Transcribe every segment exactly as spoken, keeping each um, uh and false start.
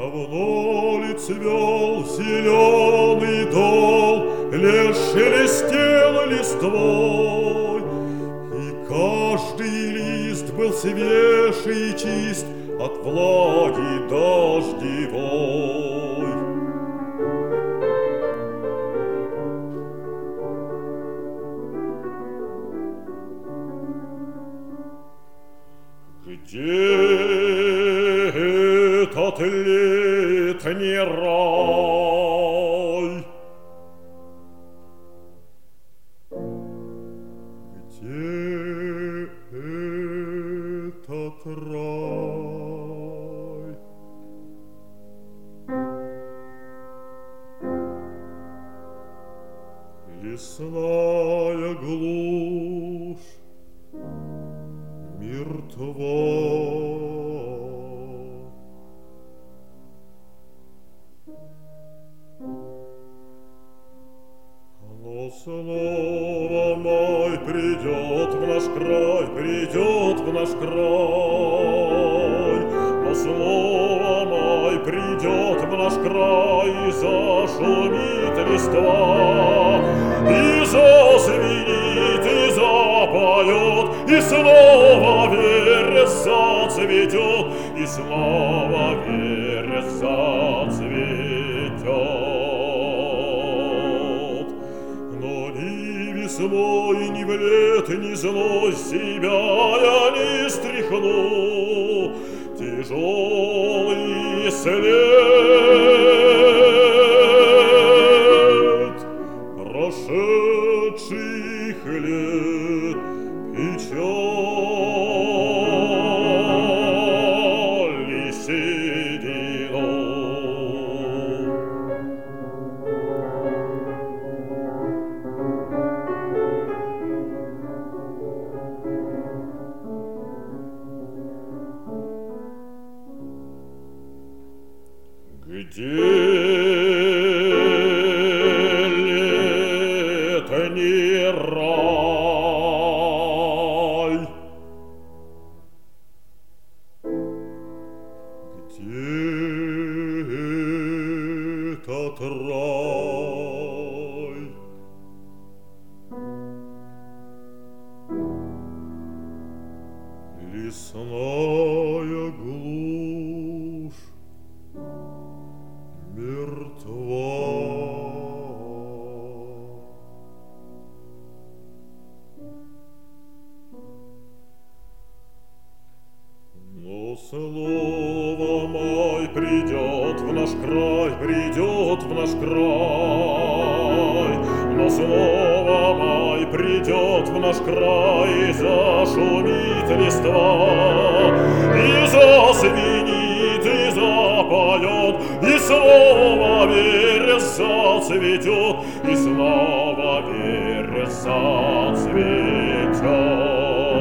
Давно ли цвел зеленый дол, лишь шелестел листвой, и каждый лист был свеж и чист от влаги дождевой. Где этот летний рай? Где этот рай? Лесная глушь мертва. Но снова май придет в наш край, придет в наш край. Но снова май придет в наш край, и зашумит листва, и зазвенит, и запоет, и снова вереск зацветет, и снова вереск зацветет. Но ни весной, ни в летний зной себя я не стряхну. Тяжелый след прошедших лет, печаль и седину. Где летний рай? Где этот рай? Лесная глушь мертва. Но снова май придет в наш край, придет в наш край. Но снова май придет в наш край, и зашумит листва, и зазвенит, и запоет, и снова вереск зацветет, и снова вереск зацветет.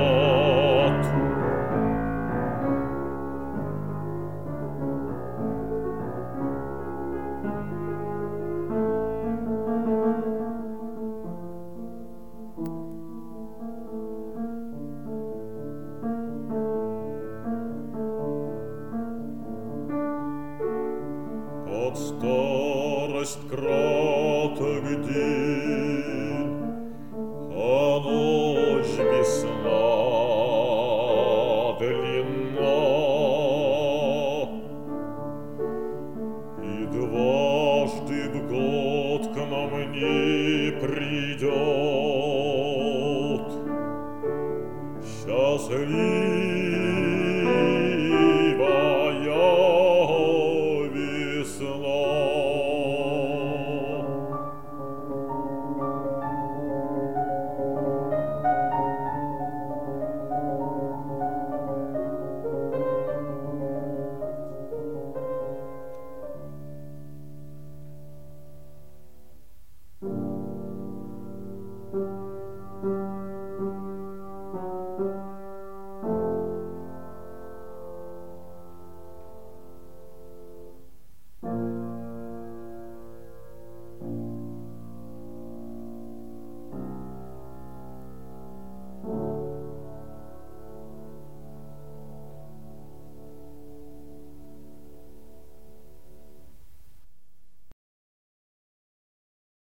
Под старость краток день, а ночь без сна длинна, и дважды в год к нам не придет счастливый